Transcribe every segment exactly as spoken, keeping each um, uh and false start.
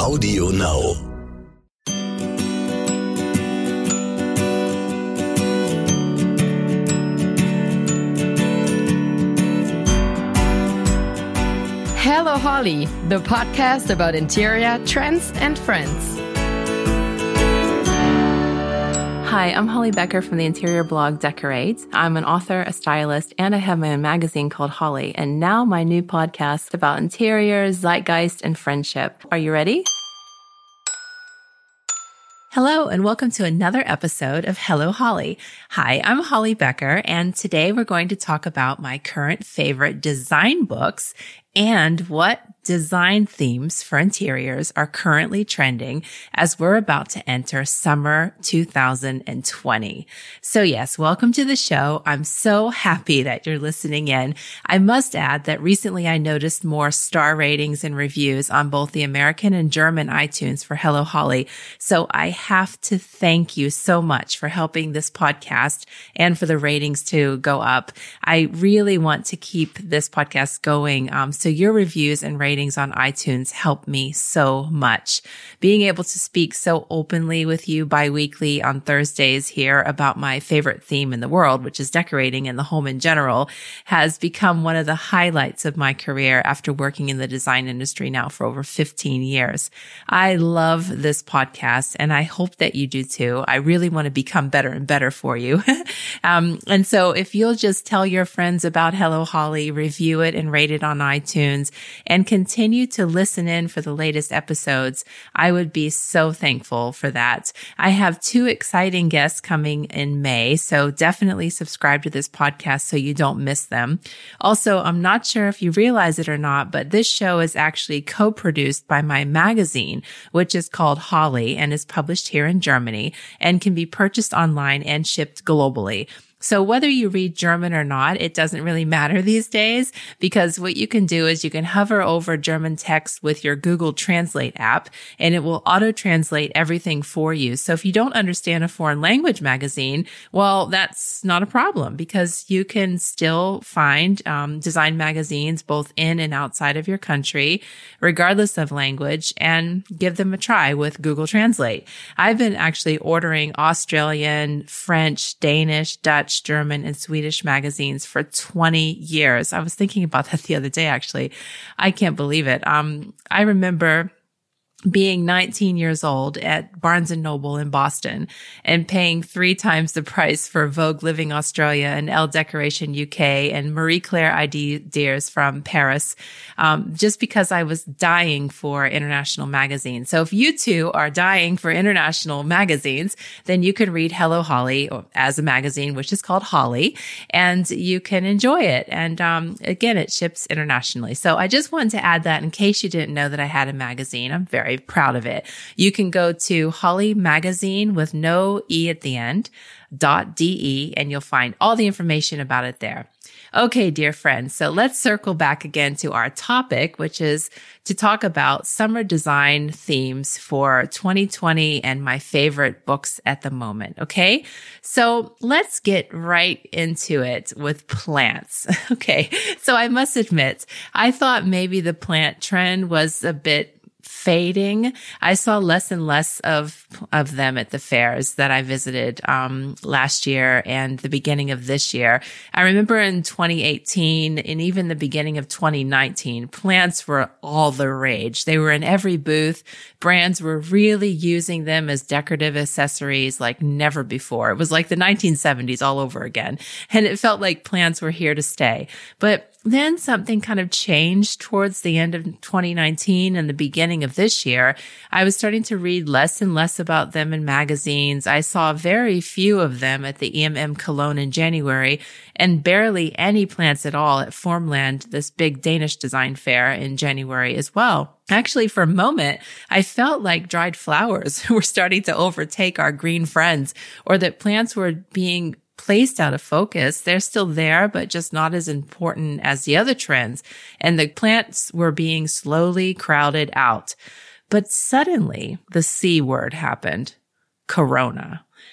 Audio Now. Hello Holly, the podcast about interior, trends, and friends. Hi, I'm Holly Becker from the interior blog Decorate. I'm an author, a stylist, and I have my own magazine called Holly, and now my new podcast about interiors, zeitgeist, and friendship. Are you ready? Hello, and welcome to another episode of Hello Holly. Hi, I'm Holly Becker, and today we're going to talk about my current favorite design books and what design themes for interiors are currently trending as we're about to enter summer two thousand twenty. So yes, welcome to the show. I'm so happy that you're listening in. I must add that recently I noticed more star ratings and reviews on both the American and German iTunes for Hello Holly. So I have to thank you so much for helping this podcast and for the ratings to go up. I really want to keep this podcast going. Um, so your reviews and ratings on iTunes help me so much. Being able to speak so openly with you bi-weekly on Thursdays here about my favorite theme in the world, which is decorating and the home in general, has become one of the highlights of my career after working in the design industry now for over fifteen years. I love this podcast and I hope that you do too. I really want to become better and better for you. um, and so if you'll just tell your friends about Hello Holly, review it and rate it on iTunes, and continue to listen in for the latest episodes, I would be so thankful for that. I have two exciting guests coming in May, so definitely subscribe to this podcast so you don't miss them. Also, I'm not sure if you realize it or not, but this show is actually co-produced by my magazine, which is called Holly and is published here in Germany and can be purchased online and shipped globally. So whether you read German or not, it doesn't really matter these days, because what you can do is you can hover over German text with your Google Translate app and it will auto-translate everything for you. So if you don't understand a foreign language magazine, well, that's not a problem because you can still find um, design magazines both in and outside of your country, regardless of language, and give them a try with Google Translate. I've been actually ordering Australian, French, Danish, Dutch, German, and Swedish magazines for twenty years. I was thinking about that the other day, actually. I can't believe it. Um, I remember being nineteen years old at Barnes and Noble in Boston and paying three times the price for Vogue Living Australia and Elle Decoration U K and Marie Claire Ideas from Paris, um, just because I was dying for international magazines. So if you too are dying for international magazines, then you can read Hello Holly as a magazine, which is called Holly, and you can enjoy it. And um, again, it ships internationally. So I just wanted to add that in case you didn't know that I had a magazine. I'm very proud of it. You can go to Holly Magazine with no E at the end, dot de, and you'll find all the information about it there. Okay, dear friends, so let's circle back again to our topic, which is to talk about summer design themes for twenty twenty and my favorite books at the moment. Okay, so let's get right into it with plants. Okay, so I must admit, I thought maybe the plant trend was a bit fading. I saw less and less of of them at the fairs that I visited um last year and the beginning of this year. I remember in twenty eighteen and even the beginning of twenty nineteen, plants were all the rage. They were in every booth. Brands were really using them as decorative accessories like never before. It was like the nineteen seventies all over again. And it felt like plants were here to stay. But then something kind of changed towards the end of twenty nineteen and the beginning of this year. I was starting to read less and less about them in magazines. I saw very few of them at the E M M Cologne in January and barely any plants at all at Formland, this big Danish design fair in January as well. Actually, for a moment, I felt like dried flowers were starting to overtake our green friends, or that plants were being placed out of focus. They're still there, but just not as important as the other trends. And the plants were being slowly crowded out. But suddenly, the C word happened, Corona.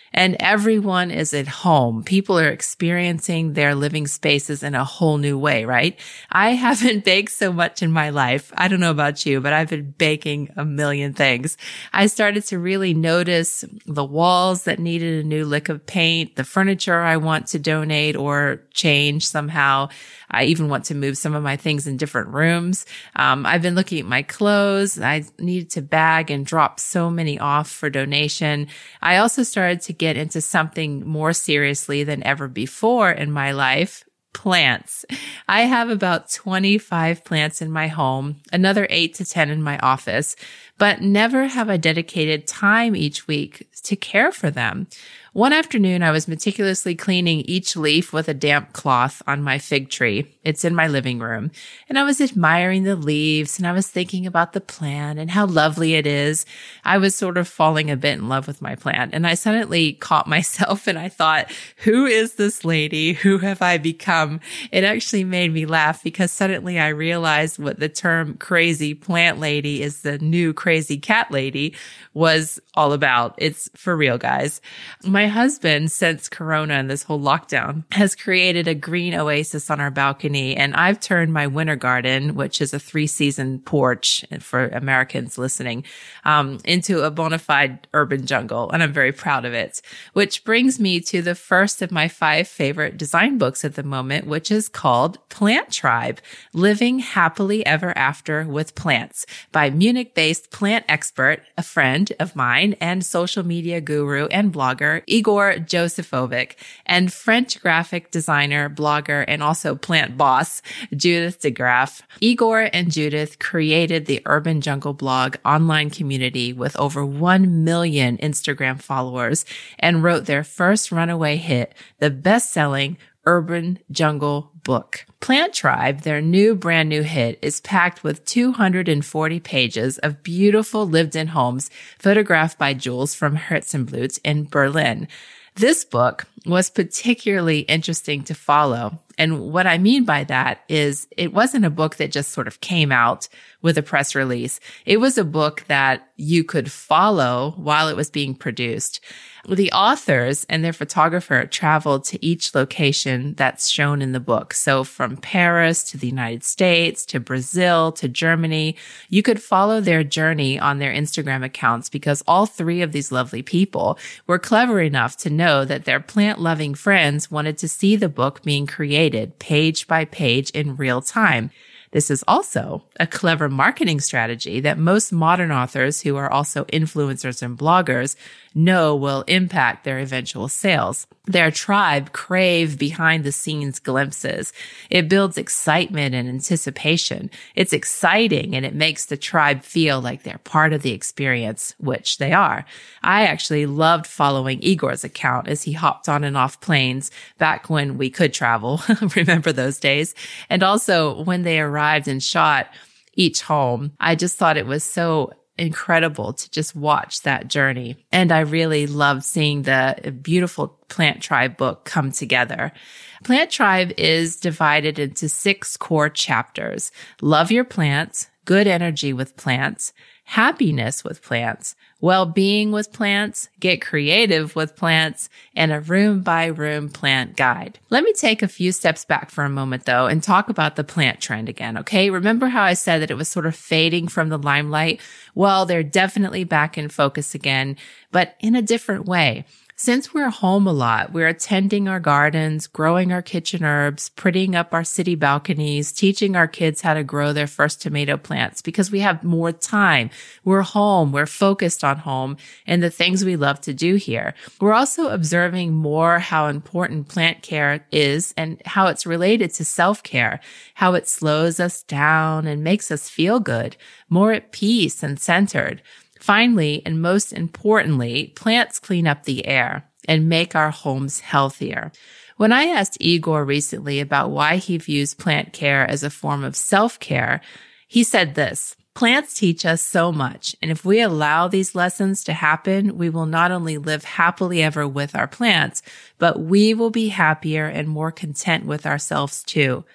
and everyone is at home. People are experiencing their living spaces in a whole new way, right? I haven't baked so much in my life. I don't know about you, but I've been baking a million things. I started to really notice the walls that needed a new lick of paint, the furniture I want to donate or change somehow. I even want to move some of my things in different rooms. Um, I've been looking at my clothes. I needed to bag and drop so many off for donation. I also started to get into something more seriously than ever before in my life. Plants. I have about twenty-five plants in my home, another eight to ten in my office, but never have I dedicated time each week to care for them. One afternoon, I was meticulously cleaning each leaf with a damp cloth on my fig tree. It's in my living room. And I was admiring the leaves, and I was thinking about the plant and how lovely it is. I was sort of falling a bit in love with my plant. And I suddenly caught myself and I thought, who is this lady? Who have I become? It actually made me laugh because suddenly I realized what the term crazy plant lady is the new crazy cat lady was all about. It's for real, guys. My husband, since Corona and this whole lockdown, has created a green oasis on our balcony, and I've turned my winter garden, which is a three-season porch for Americans listening, um, into a bona fide urban jungle, and I'm very proud of it. Which brings me to the first of my five favorite design books at the moment, which is called Plant Tribe: Living Happily Ever After with Plants by Munich-based plant expert, a friend of mine, and social media guru and blogger, Igor Josifovic, and French graphic designer, blogger, and also plant boss, Judith DeGraff. Igor and Judith created the Urban Jungle blog online community with over one million Instagram followers and wrote their first runaway hit, the best-selling Urban Jungle book. Plant Tribe, their new brand new hit, is packed with two hundred forty pages of beautiful lived-in homes photographed by Jules from Herzenblut in Berlin. This book was particularly interesting to follow. And what I mean by that is it wasn't a book that just sort of came out with a press release. It was a book that you could follow while it was being produced. The authors and their photographer traveled to each location that's shown in the book. So from Paris to the United States to Brazil to Germany, you could follow their journey on their Instagram accounts because all three of these lovely people were clever enough to know that their plant-loving friends wanted to see the book being created page by page in real time. This is also a clever marketing strategy that most modern authors who are also influencers and bloggers know will impact their eventual sales. Their tribe crave behind-the-scenes glimpses. It builds excitement and anticipation. It's exciting, and it makes the tribe feel like they're part of the experience, which they are. I actually loved following Igor's account as he hopped on and off planes back when we could travel. Remember those days? And also when they arrived and shot each home, I just thought it was so incredible to just watch that journey. And I really loved seeing the beautiful Plant Tribe book come together. Plant Tribe is divided into six core chapters: love your plants, good energy with plants, happiness with plants, well-being with plants, get creative with plants, and a room-by-room plant guide. Let me take a few steps back for a moment, though, and talk about the plant trend again, okay? Remember how I said that it was sort of fading from the limelight? Well, they're definitely back in focus again, but in a different way. Since we're home a lot, we're attending our gardens, growing our kitchen herbs, prettying up our city balconies, teaching our kids how to grow their first tomato plants because we have more time. We're home, we're focused on home and the things we love to do here. We're also observing more how important plant care is and how it's related to self-care, how it slows us down and makes us feel good, more at peace and centered. Finally, and most importantly, plants clean up the air and make our homes healthier. When I asked Igor recently about why he views plant care as a form of self-care, he said this: plants teach us so much, and if we allow these lessons to happen, we will not only live happily ever with our plants, but we will be happier and more content with ourselves too.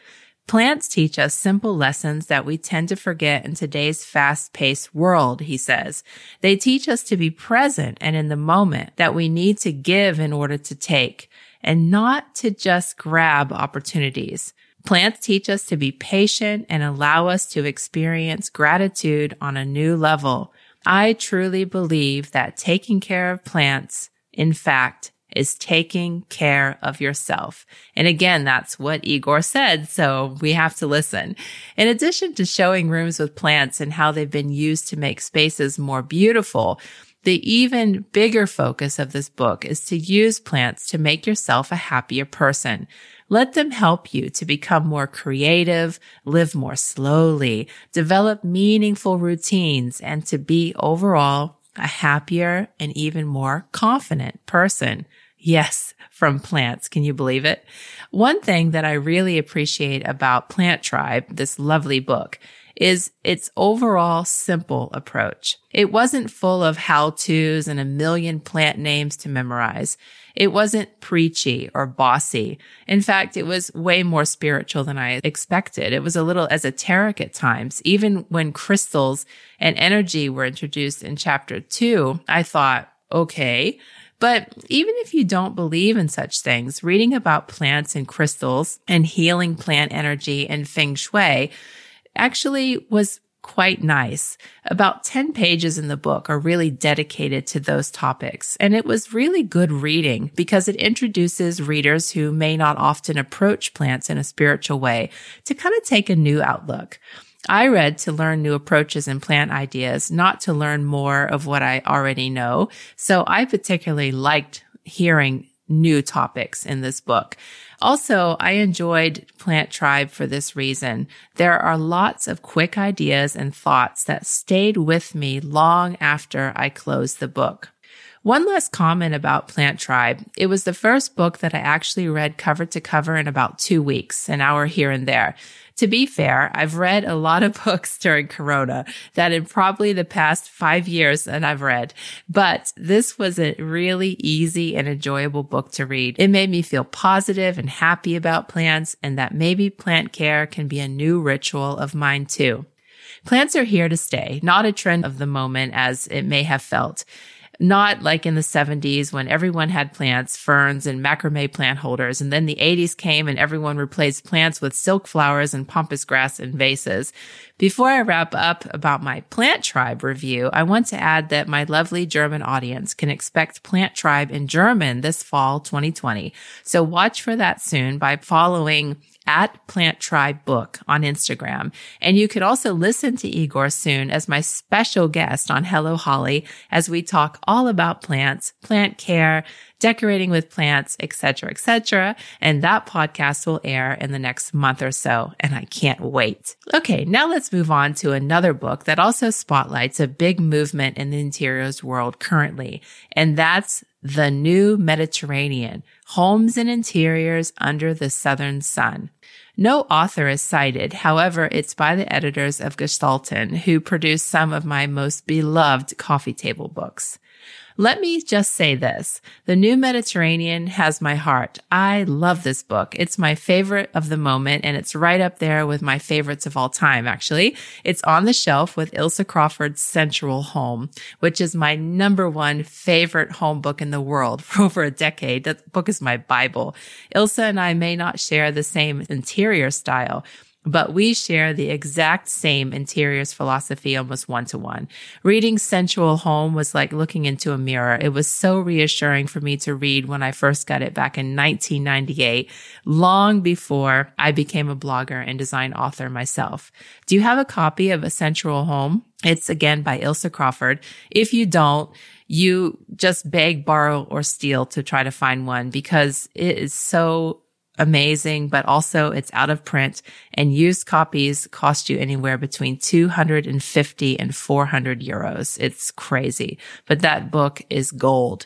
Plants teach us simple lessons that we tend to forget in today's fast-paced world, he says. They teach us to be present and in the moment, that we need to give in order to take, and not to just grab opportunities. Plants teach us to be patient and allow us to experience gratitude on a new level. I truly believe that taking care of plants, in fact, is taking care of yourself. And again, that's what Igor said, so we have to listen. In addition to showing rooms with plants and how they've been used to make spaces more beautiful, the even bigger focus of this book is to use plants to make yourself a happier person. Let them help you to become more creative, live more slowly, develop meaningful routines, and to be overall a happier and even more confident person. Yes, from plants. Can you believe it? One thing that I really appreciate about Plant Tribe, this lovely book, is its overall simple approach. It wasn't full of how-tos and a million plant names to memorize. It wasn't preachy or bossy. In fact, it was way more spiritual than I expected. It was a little esoteric at times. Even when crystals and energy were introduced in chapter two, I thought, okay. But even if you don't believe in such things, reading about plants and crystals and healing plant energy and feng shui actually was quite nice. About ten pages in the book are really dedicated to those topics. And it was really good reading because it introduces readers who may not often approach plants in a spiritual way to kind of take a new outlook. I read to learn new approaches and plant ideas, not to learn more of what I already know. So I particularly liked hearing new topics in this book. Also, I enjoyed Plant Tribe for this reason. There are lots of quick ideas and thoughts that stayed with me long after I closed the book. One last comment about Plant Tribe. It was the first book that I actually read cover to cover in about two weeks, an hour here and there. To be fair, I've read a lot of books during Corona that in probably the past five years that I've read, but this was a really easy and enjoyable book to read. It made me feel positive and happy about plants and that maybe plant care can be a new ritual of mine too. Plants are here to stay, not a trend of the moment as it may have felt. Not like in the seventies when everyone had plants, ferns, and macrame plant holders. And then the eighties came and everyone replaced plants with silk flowers and pampas grass in vases. Before I wrap up about my Plant Tribe review, I want to add that my lovely German audience can expect Plant Tribe in German this fall twenty twenty. So watch for that soon by following at Plant Tribe Book on Instagram. And you could also listen to Igor soon as my special guest on Hello Holly as we talk all about plants, plant care, decorating with plants, et cetera, et cetera. And that podcast will air in the next month or so. And I can't wait. Okay, now let's move on to another book that also spotlights a big movement in the interiors world currently. And that's The New Mediterranean, Homes and Interiors Under the Southern Sun. No author is cited. However, it's by the editors of Gestalten, who produced some of my most beloved coffee table books. Let me just say this. The New Mediterranean has my heart. I love this book. It's my favorite of the moment, and it's right up there with my favorites of all time, actually. It's on the shelf with Ilse Crawford's Sensual Home, which is my number one favorite home book in the world for over a decade. That book is my Bible. Ilse and I may not share the same interior style, but we share the exact same interiors philosophy almost one-to-one. Reading Sensual Home was like looking into a mirror. It was so reassuring for me to read when I first got it back in nineteen ninety-eight, long before I became a blogger and design author myself. Do you have a copy of A Sensual Home? It's again by Ilse Crawford. If you don't, you just beg, borrow, or steal to try to find one because it is so amazing, but also it's out of print and used copies cost you anywhere between two hundred fifty and four hundred euros. It's crazy, but that book is gold.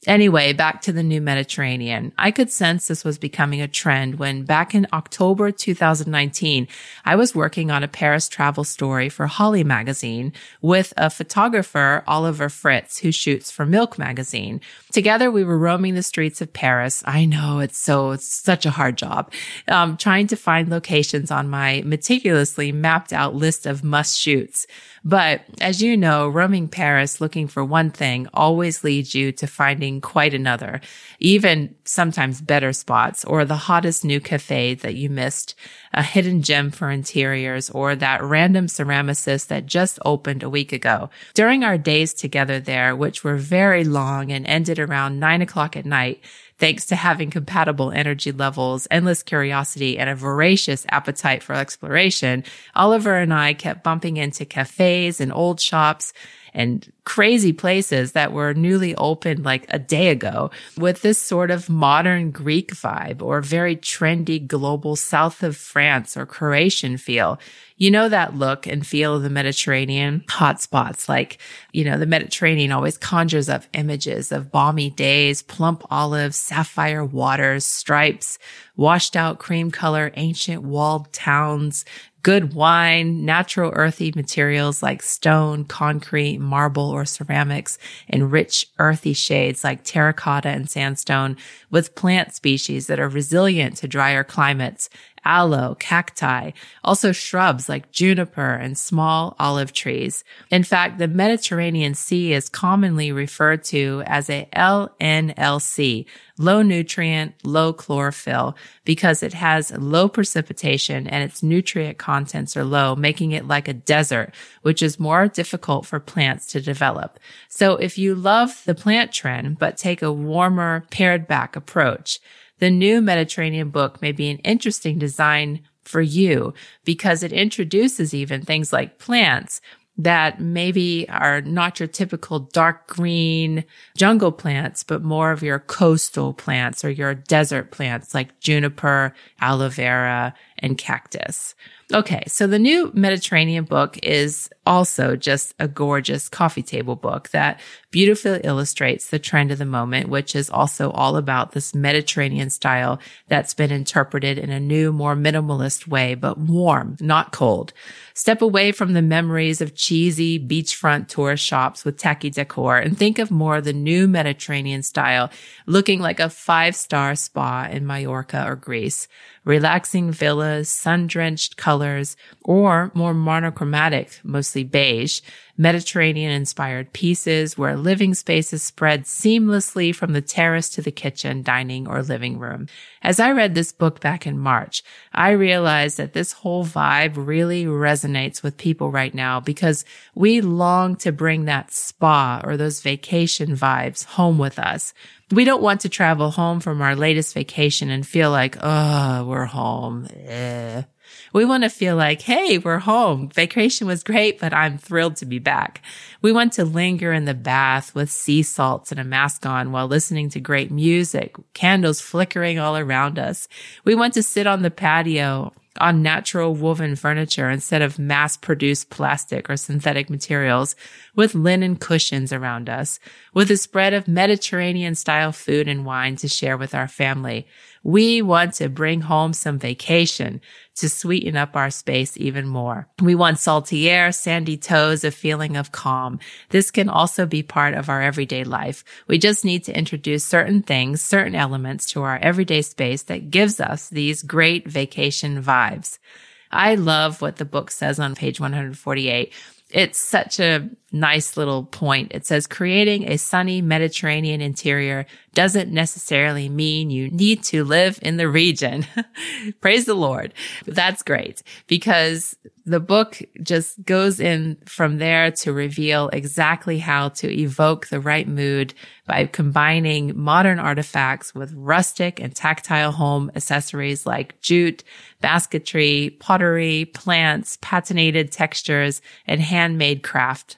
Anyway, back to the new Mediterranean. I could sense this was becoming a trend when back in October two thousand nineteen, I was working on a Paris travel story for Holly magazine with a photographer, Oliver Fritz, who shoots for Milk magazine. Together, we were roaming the streets of Paris. I know it's so, it's such a hard job, um, trying to find locations on my meticulously mapped out list of must shoots. But as you know, roaming Paris looking for one thing always leads you to finding quite another, even sometimes better spots or the hottest new cafe that you missed, a hidden gem for interiors, or that random ceramicist that just opened a week ago. During our days together there, which were very long and ended around nine o'clock at night, thanks to having compatible energy levels, endless curiosity, and a voracious appetite for exploration, Oliver and I kept bumping into cafes and old shops and crazy places that were newly opened like a day ago with this sort of modern Greek vibe or very trendy global south of France or Croatian feel. You know that look and feel of the Mediterranean hotspots, like, you know, the Mediterranean always conjures up images of balmy days, plump olives, sapphire waters, stripes, washed out cream color, ancient walled towns, good wine, natural earthy materials like stone, concrete, marble, or ceramics, and rich earthy shades like terracotta and sandstone, with plant species that are resilient to drier climates, aloe, cacti, also shrubs like juniper and small olive trees. In fact, the Mediterranean Sea is commonly referred to as a L N L C, low nutrient, low chlorophyll, because it has low precipitation and its nutrient contents are low, making it like a desert, which is more difficult for plants to develop. So if you love the plant trend, but take a warmer, pared back approach, the new Mediterranean book may be an interesting design for you because it introduces even things like plants that maybe are not your typical dark green jungle plants, but more of your coastal plants or your desert plants like juniper, aloe vera, and cactus. Okay, so the new Mediterranean book is also just a gorgeous coffee table book that beautifully illustrates the trend of the moment, which is also all about this Mediterranean style that's been interpreted in a new, more minimalist way, but warm, not cold. Step away from the memories of cheesy beachfront tourist shops with tacky decor and think of more of the new Mediterranean style, looking like a five-star spa in Mallorca or Greece. Relaxing villas, sun-drenched colors, or more monochromatic, mostly beige, Mediterranean-inspired pieces where living spaces spread seamlessly from the terrace to the kitchen, dining, or living room. As I read this book back in March, I realized that this whole vibe really resonates with people right now because we long to bring that spa or those vacation vibes home with us. We don't want to travel home from our latest vacation and feel like, oh, we're home. Eh. We want to feel like, hey, we're home. Vacation was great, but I'm thrilled to be back. We want to linger in the bath with sea salts and a mask on while listening to great music, candles flickering all around us. We want to sit on the patio on natural woven furniture instead of mass-produced plastic or synthetic materials, with linen cushions around us, with a spread of Mediterranean-style food and wine to share with our family. We want to bring home some vacation to sweeten up our space even more. We want salty air, sandy toes, a feeling of calm. This can also be part of our everyday life. We just need to introduce certain things, certain elements to our everyday space that gives us these great vacation vibes. I love what the book says on page one hundred forty-eight. It's such a nice little point. It says, creating a sunny Mediterranean interior doesn't necessarily mean you need to live in the region. Praise the Lord. That's great because the book just goes in from there to reveal exactly how to evoke the right mood by combining modern artifacts with rustic and tactile home accessories like jute, basketry, pottery, plants, patinated textures, and handmade craft.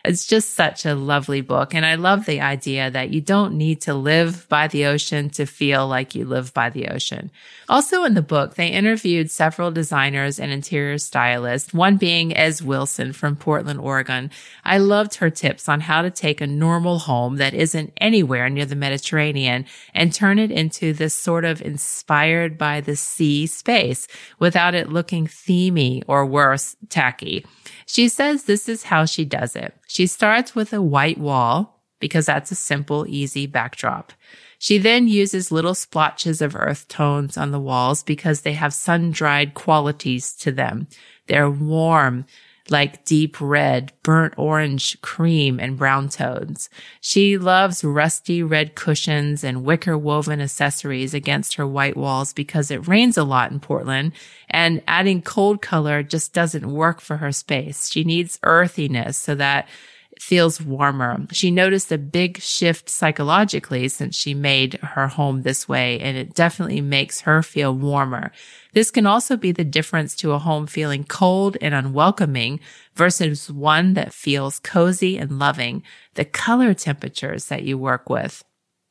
It's just such a lovely book. And I love the idea that you don't need to live by the ocean to feel like you live by the ocean. Also in the book, they interviewed several designers and interior stylists, one being Ez Wilson from Portland, Oregon. I loved her tips on how to take a normal home that isn't anywhere near the Mediterranean and turn it into this sort of inspired by the sea space without it looking themey or worse, tacky. She says this is how she does it. She starts with a white wall because that's a simple, easy backdrop. She then uses little splotches of earth tones on the walls because they have sun-dried qualities to them. They're warm, like deep red, burnt orange, cream, and brown tones. She loves rusty red cushions and wicker woven accessories against her white walls because it rains a lot in Portland, and adding cold color just doesn't work for her space. She needs earthiness so that it feels warmer. She noticed a big shift psychologically since she made her home this way, and it definitely makes her feel warmer. This can also be the difference to a home feeling cold and unwelcoming versus one that feels cozy and loving, the color temperatures that you work with.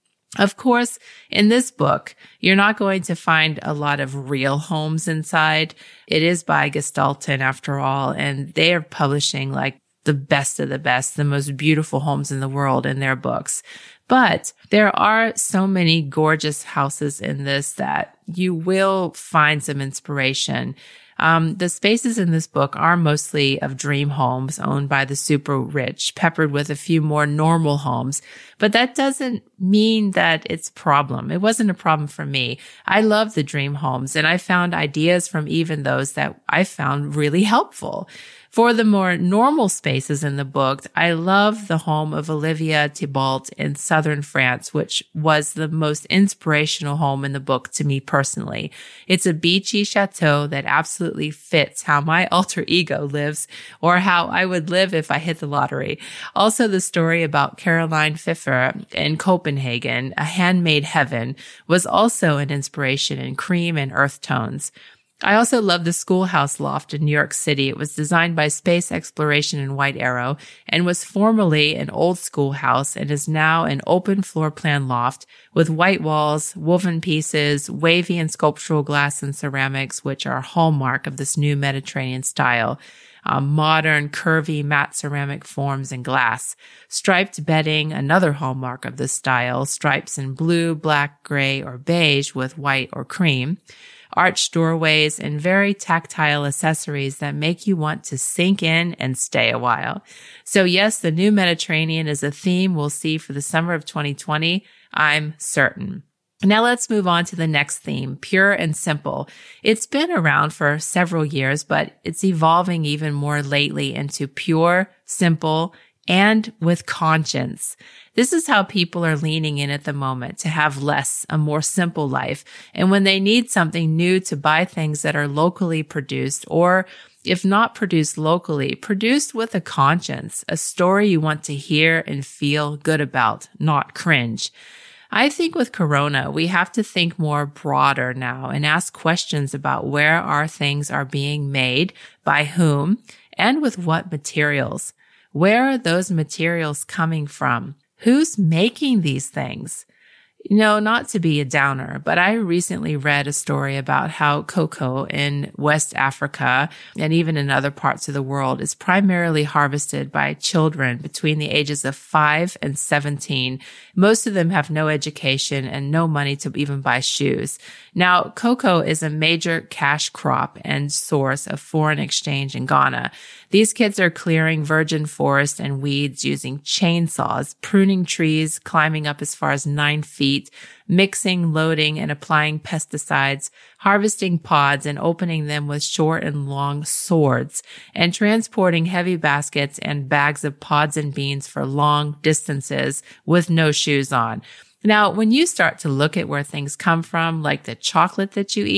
Of course, in this book, you're not going to find a lot of real homes inside. It is by Gestalten after all, and they are publishing like the best of the best, the most beautiful homes in the world in their books. But there are so many gorgeous houses in this that you will find some inspiration. Um, the spaces in this book are mostly of dream homes owned by the super rich, peppered with a few more normal homes. But that doesn't mean that it's a problem. It wasn't a problem for me. I love the dream homes, and I found ideas from even those that I found really helpful. For the more normal spaces in the book, I love the home of Olivia Thibault in southern France, which was the most inspirational home in the book to me personally. It's a beachy chateau that absolutely fits how my alter ego lives or how I would live if I hit the lottery. Also, the story about Caroline Pfeffer in Copenhagen, A Handmade Heaven, was also an inspiration in cream and earth tones. I also love the schoolhouse loft in New York City. It was designed by Space Exploration and White Arrow and was formerly an old schoolhouse and is now an open floor plan loft with white walls, woven pieces, wavy and sculptural glass and ceramics, which are a hallmark of this new Mediterranean style. Um, modern, curvy, matte ceramic forms and glass. Striped bedding, another hallmark of this style. Stripes in blue, black, gray, or beige with white or cream. Arched doorways, and very tactile accessories that make you want to sink in and stay a while. So yes, the new Mediterranean is a theme we'll see for the summer of twenty twenty. I'm certain. Now let's move on to the next theme, pure and simple. It's been around for several years, but it's evolving even more lately into pure, simple, and with conscience. This is how people are leaning in at the moment to have less, a more simple life. And when they need something new, to buy things that are locally produced, or if not produced locally, produced with a conscience, a story you want to hear and feel good about, not cringe. I think with Corona, we have to think more broader now and ask questions about where our things are being made, by whom, and with what materials. Where are those materials coming from? Who's making these things? You know, not to be a downer, but I recently read a story about how cocoa in West Africa and even in other parts of the world is primarily harvested by children between the ages of five and seventeen. Most of them have no education and no money to even buy shoes. Now, cocoa is a major cash crop and source of foreign exchange in Ghana. These kids are clearing virgin forest and weeds using chainsaws, pruning trees, climbing up as far as nine feet, mixing, loading, and applying pesticides, harvesting pods and opening them with short and long swords, and transporting heavy baskets and bags of pods and beans for long distances with no shoes on. Now, when you start to look at where things come from, like the chocolate that you eat,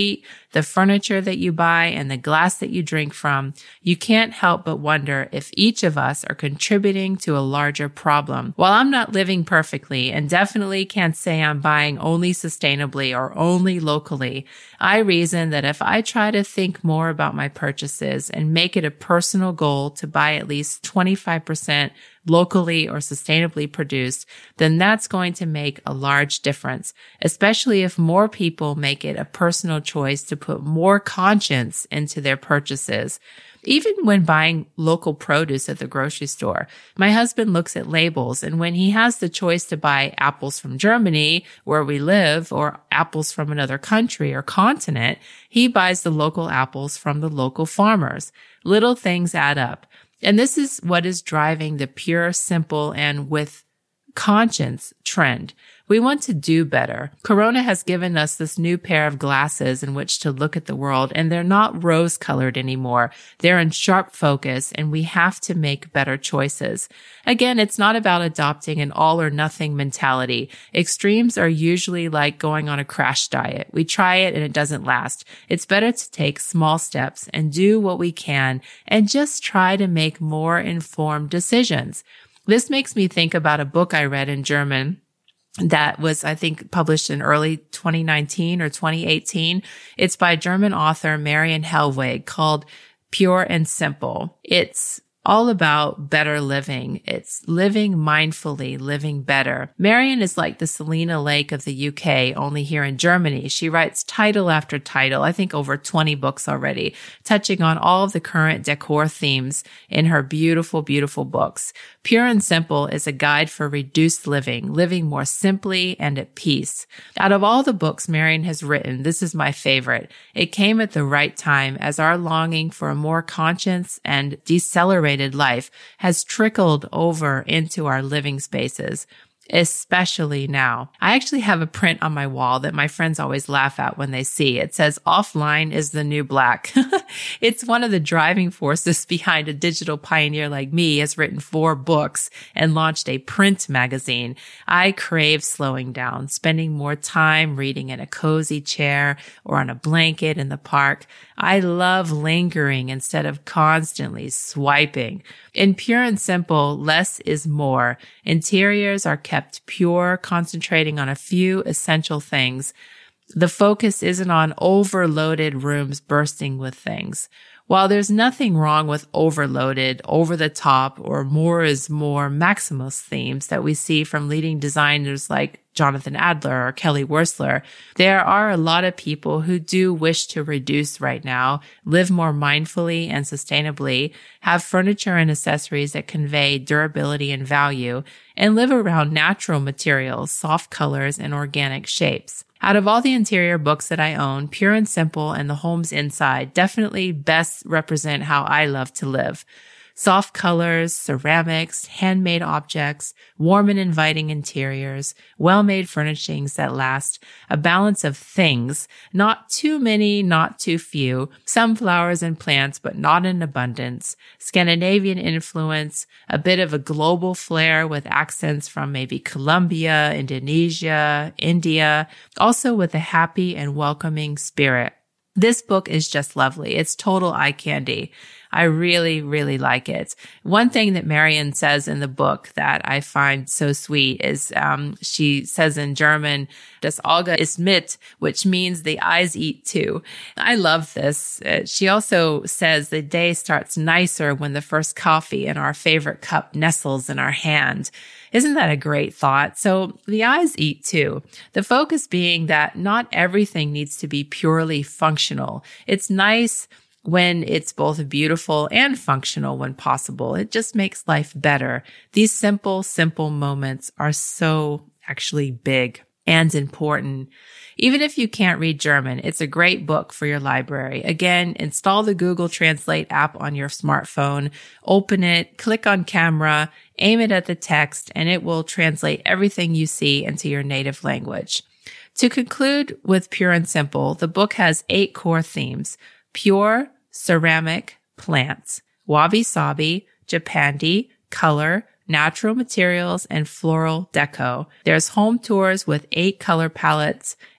the furniture that you buy, and the glass that you drink from, you can't help but wonder if each of us are contributing to a larger problem. While I'm not living perfectly and definitely can't say I'm buying only sustainably or only locally, I reason that if I try to think more about my purchases and make it a personal goal to buy at least twenty-five percent locally or sustainably produced, then that's going to make a large difference, especially if more people make it a personal choice to put more conscience into their purchases. Even when buying local produce at the grocery store, my husband looks at labels, and when he has the choice to buy apples from Germany, where we live, or apples from another country or continent, he buys the local apples from the local farmers. Little things add up. And this is what is driving the pure, simple, and with conscience trend. We want to do better. Corona has given us this new pair of glasses in which to look at the world, and they're not rose-colored anymore. They're in sharp focus, and we have to make better choices. Again, it's not about adopting an all-or-nothing mentality. Extremes are usually like going on a crash diet. We try it and it doesn't last. It's better to take small steps and do what we can and just try to make more informed decisions. This makes me think about a book I read in German that was, I think, published in early twenty nineteen or twenty eighteen. It's by German author Marian Hellweg, called Pure and Simple. It's all about better living. It's living mindfully, living better. Marian is like the Selena Lake of the U K, only here in Germany. She writes title after title, I think over twenty books already, touching on all of the current decor themes in her beautiful, beautiful books. Pure and Simple is a guide for reduced living, living more simply and at peace. Out of all the books Marian has written, this is my favorite. It came at the right time as our longing for a more conscious and decelerated life has trickled over into our living spaces, especially now. I actually have a print on my wall that my friends always laugh at when they see. It says, "Offline is the new black." It's one of the driving forces behind a digital pioneer like me has written four books and launched a print magazine. I crave slowing down, spending more time reading in a cozy chair or on a blanket in the park. I love lingering instead of constantly swiping. In Pure and Simple, less is more. Interiors are kept pure, concentrating on a few essential things. The focus isn't on overloaded rooms bursting with things. While there's nothing wrong with overloaded, over-the-top, or more is more maximalist themes that we see from leading designers like Jonathan Adler or Kelly Wearstler, there are a lot of people who do wish to reduce right now, live more mindfully and sustainably, have furniture and accessories that convey durability and value, and live around natural materials, soft colors, and organic shapes. Out of all the interior books that I own, Pure and Simple and The Homes Inside definitely best represent how I love to live. Soft colors, ceramics, handmade objects, warm and inviting interiors, well-made furnishings that last, a balance of things, not too many, not too few, some flowers and plants, but not in abundance, Scandinavian influence, a bit of a global flair with accents from maybe Colombia, Indonesia, India, also with a happy and welcoming spirit. This book is just lovely. It's total eye candy. I really, really like it. One thing that Marian says in the book that I find so sweet is um, she says in German, "Das Auge isst mit," which means the eyes eat too. I love this. Uh, she also says the day starts nicer when the first coffee in our favorite cup nestles in our hand. Isn't that a great thought? So the eyes eat too. The focus being that not everything needs to be purely functional. It's nice when it's both beautiful and functional when possible. It just makes life better. These simple, simple moments are so actually big and important. Even if you can't read German, it's a great book for your library. Again, install the Google Translate app on your smartphone, open it, click on camera, aim it at the text, and it will translate everything you see into your native language. To conclude with Pure and Simple, the book has eight core themes: pure, ceramic, plants, wabi-sabi, Japandi, color, natural materials, and floral deco. There's home tours with eight color palettes,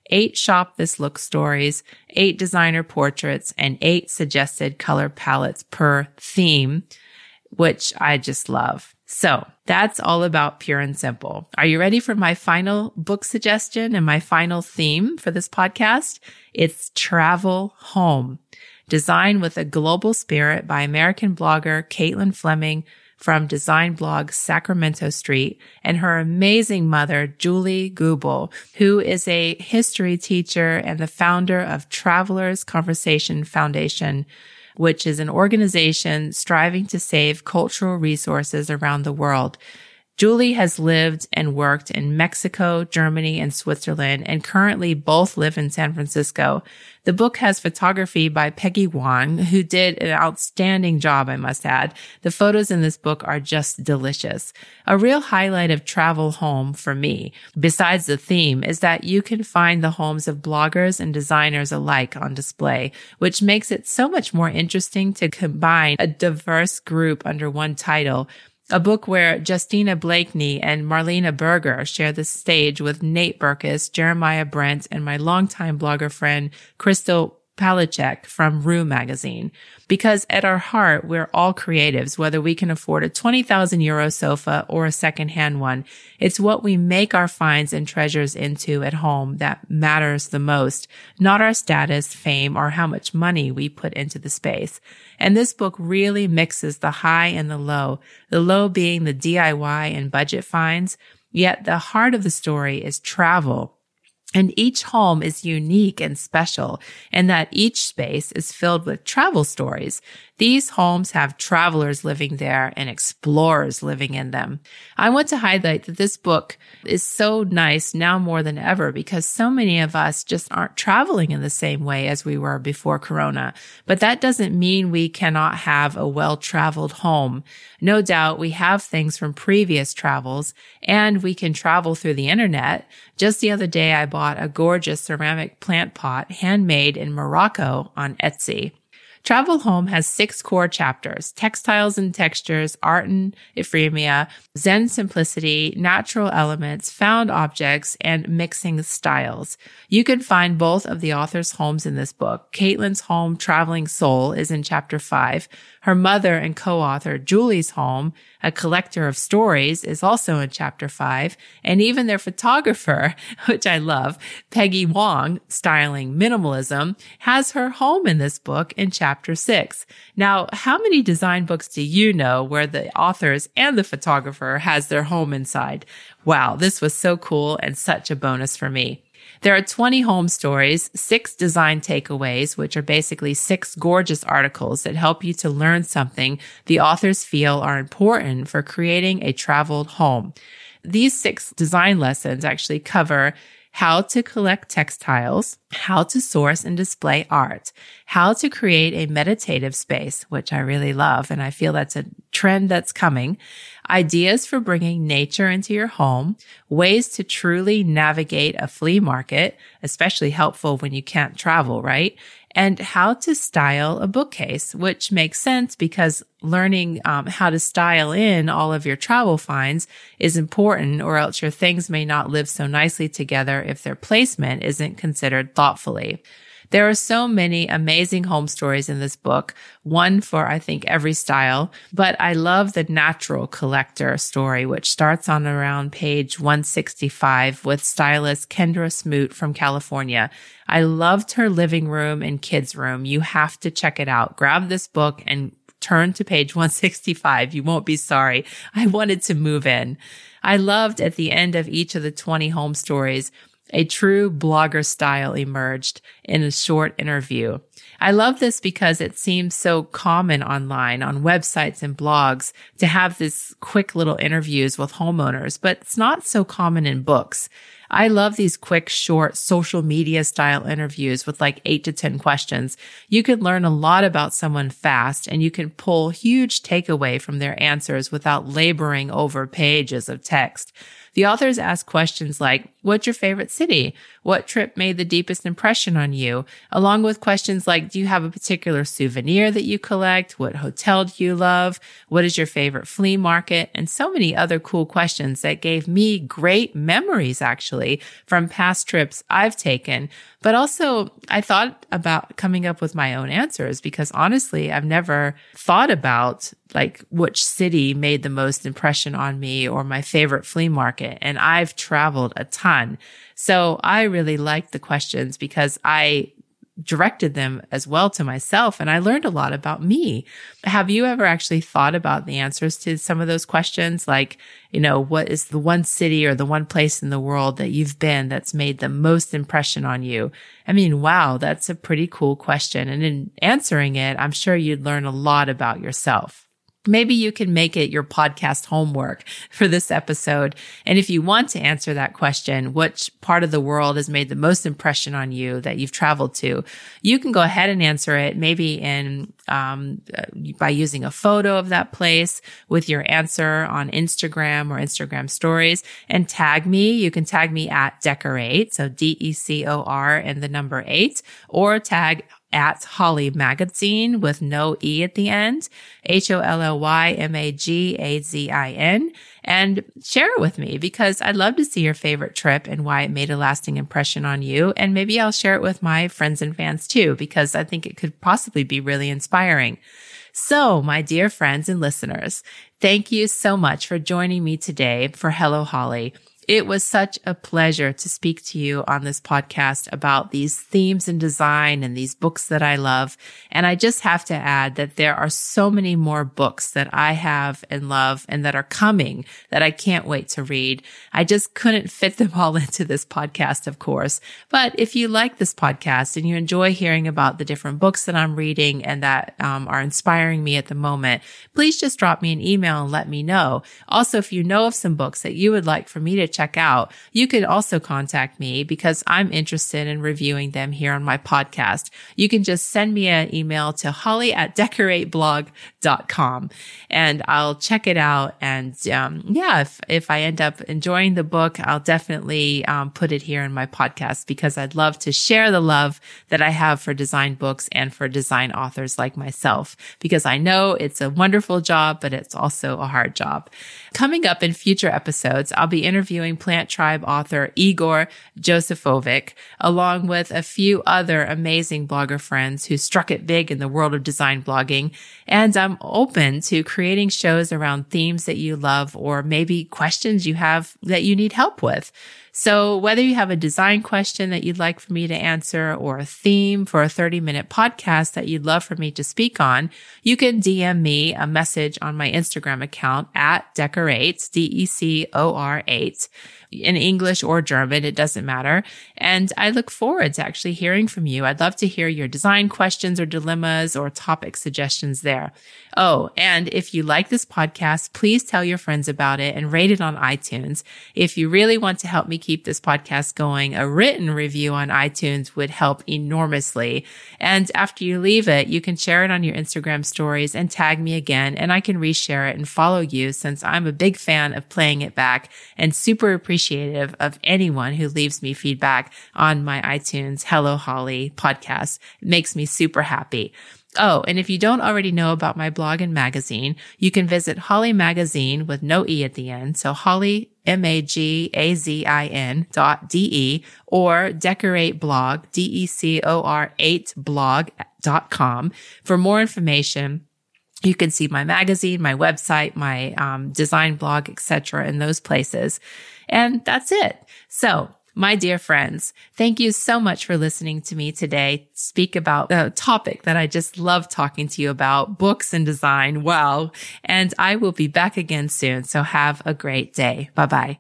eight Shop This Look stories, eight designer portraits, and eight suggested color palettes per theme, which I just love. So that's all about Pure and Simple. Are you ready for my final book suggestion and my final theme for this podcast? It's Travel Home, designed with a global spirit by American blogger Caitlin Fleming from design blog Sacramento Street, and her amazing mother, Julie Gubel, who is a history teacher and the founder of Travelers Conversation Foundation, which is an organization striving to save cultural resources around the world. Julie has lived and worked in Mexico, Germany, and Switzerland, and currently both live in San Francisco. The book has photography by Peggy Wong, who did an outstanding job, I must add. The photos in this book are just delicious. A real highlight of Travel Home for me, besides the theme, is that you can find the homes of bloggers and designers alike on display, which makes it so much more interesting to combine a diverse group under one title. A book where Justina Blakeney and Marlena Berger share the stage with Nate Berkus, Jeremiah Brent, and my longtime blogger friend, Crystal Palachek from Rue magazine. Because at our heart, we're all creatives, whether we can afford a twenty thousand euro sofa or a secondhand one. It's what we make our finds and treasures into at home that matters the most, not our status, fame, or how much money we put into the space. And this book really mixes the high and the low, the low being the D I Y and budget finds, yet the heart of the story is travel. And each home is unique and special, and that each space is filled with travel stories. These homes have travelers living there and explorers living in them. I want to highlight that this book is so nice now more than ever because so many of us just aren't traveling in the same way as we were before Corona. But that doesn't mean we cannot have a well-traveled home. No doubt we have things from previous travels, and we can travel through the internet. Just the other day, I bought a gorgeous ceramic plant pot handmade in Morocco on Etsy. Travel Home has six core chapters: textiles and textures, art and ephemera, Zen simplicity, natural elements, found objects, and mixing styles. You can find both of the author's homes in this book. Caitlin's home, Traveling Soul, is in chapter five. Her mother and co-author Julie's home, A Collector of Stories, is also in chapter five. And even their photographer, which I love, Peggy Wong, styling minimalism, has her home in this book in chapter six. Now, how many design books do you know where the authors and the photographer has their home inside? Wow, this was so cool and such a bonus for me. There are twenty home stories, six design takeaways, which are basically six gorgeous articles that help you to learn something the authors feel are important for creating a traveled home. These six design lessons actually cover how to collect textiles, how to source and display art, how to create a meditative space, which I really love, and I feel that's a trend that's coming, ideas for bringing nature into your home, ways to truly navigate a flea market, especially helpful when you can't travel, right? And how to style a bookcase, which makes sense because learning um, how to style in all of your travel finds is important, or else your things may not live so nicely together if their placement isn't considered thoughtfully. There are so many amazing home stories in this book, one for, I think, every style, but I love the natural collector story, which starts on around page one sixty-five with stylist Kendra Smoot from California. I loved her living room and kids' room. You have to check it out. Grab this book and turn to page one sixty-five. You won't be sorry. I wanted to move in. I loved at the end of each of the twenty home stories, a true blogger style emerged in a short interview. I love this because it seems so common online, on websites and blogs, to have this quick little interviews with homeowners, but it's not so common in books. I love these quick, short social media style interviews with like eight to ten questions. You can learn a lot about someone fast, and you can pull huge takeaway from their answers without laboring over pages of text. The authors ask questions like, what's your favorite city? What trip made the deepest impression on you? Along with questions like, Like, do you have a particular souvenir that you collect? What hotel do you love? What is your favorite flea market? And so many other cool questions that gave me great memories, actually, from past trips I've taken. But also, I thought about coming up with my own answers because honestly, I've never thought about like which city made the most impression on me or my favorite flea market. And I've traveled a ton. So I really liked the questions because I directed them as well to myself, and I learned a lot about me. Have you ever actually thought about the answers to some of those questions? Like, you know, what is the one city or the one place in the world that you've been that's made the most impression on you? I mean, wow, that's a pretty cool question. And in answering it, I'm sure you'd learn a lot about yourself. Maybe you can make it your podcast homework for this episode. And if you want to answer that question, which part of the world has made the most impression on you that you've traveled to, you can go ahead and answer it maybe in um, by using a photo of that place with your answer on Instagram or Instagram stories and tag me. You can tag me at Decorate, so D E C O R and the number eight, or tag at Holly Magazine with no E at the end, H O L L Y M A G A Z I N, and share it with me because I'd love to see your favorite trip and why it made a lasting impression on you. And maybe I'll share it with my friends and fans too, because I think it could possibly be really inspiring. So, my dear friends and listeners, thank you so much for joining me today for Hello Holly. It was such a pleasure to speak to you on this podcast about these themes in design and these books that I love. And I just have to add that there are so many more books that I have and love and that are coming that I can't wait to read. I just couldn't fit them all into this podcast, of course. But if you like this podcast and you enjoy hearing about the different books that I'm reading and that um, are inspiring me at the moment, please just drop me an email and let me know. Also, if you know of some books that you would like for me to check check out, you can also contact me because I'm interested in reviewing them here on my podcast. You can just send me an email to holly at decorate blog dot com and I'll check it out. And um, yeah, if, if I end up enjoying the book, I'll definitely um, put it here in my podcast because I'd love to share the love that I have for design books and for design authors like myself, because I know it's a wonderful job, but it's also a hard job. Coming up in future episodes, I'll be interviewing Plant Tribe author Igor Josifovic, along with a few other amazing blogger friends who struck it big in the world of design blogging. And I'm open to creating shows around themes that you love or maybe questions you have that you need help with. So whether you have a design question that you'd like for me to answer or a theme for a thirty minute podcast that you'd love for me to speak on, you can D M me a message on my Instagram account at Decorate, D E C O R eight. In English or German, it doesn't matter. And I look forward to actually hearing from you. I'd love to hear your design questions or dilemmas or topic suggestions there. Oh, and if you like this podcast, please tell your friends about it and rate it on iTunes. If you really want to help me keep this podcast going, a written review on iTunes would help enormously. And after you leave it, you can share it on your Instagram stories and tag me again, and I can reshare it and follow you since I'm a big fan of playing it back and super appreciative of anyone who leaves me feedback on my iTunes Hello Holly podcast. It makes me super happy. Oh, and if you don't already know about my blog and magazine, you can visit Holly Magazine with no E at the end. So Holly, M A G A Z I N dot D E or Decorate Blog, D E C O R eight blog dot com for more information. You can see my magazine, my website, my um, design blog, et cetera in those places. And that's it. So, my dear friends, thank you so much for listening to me today speak about a topic that I just love talking to you about, books and design. Wow. And I will be back again soon. So have a great day. Bye-bye.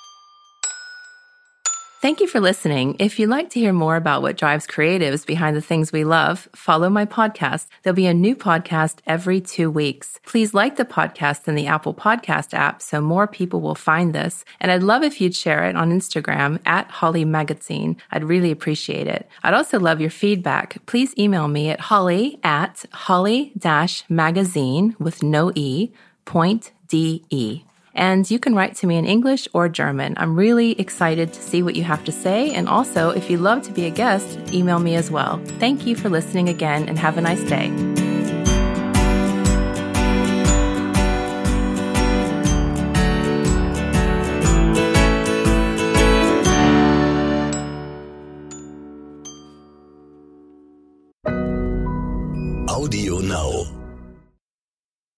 Thank you for listening. If you'd like to hear more about what drives creatives behind the things we love, follow my podcast. There'll be a new podcast every two weeks. Please like the podcast in the Apple Podcast app so more people will find this. And I'd love if you'd share it on Instagram at Holly Magazine. I'd really appreciate it. I'd also love your feedback. Please email me at holly at holly dash magazine with no E, point D E. And you can write to me in English or German. I'm really excited to see what you have to say. And also, if you'd love to be a guest, email me as well. Thank you for listening again and have a nice day. Audio Now.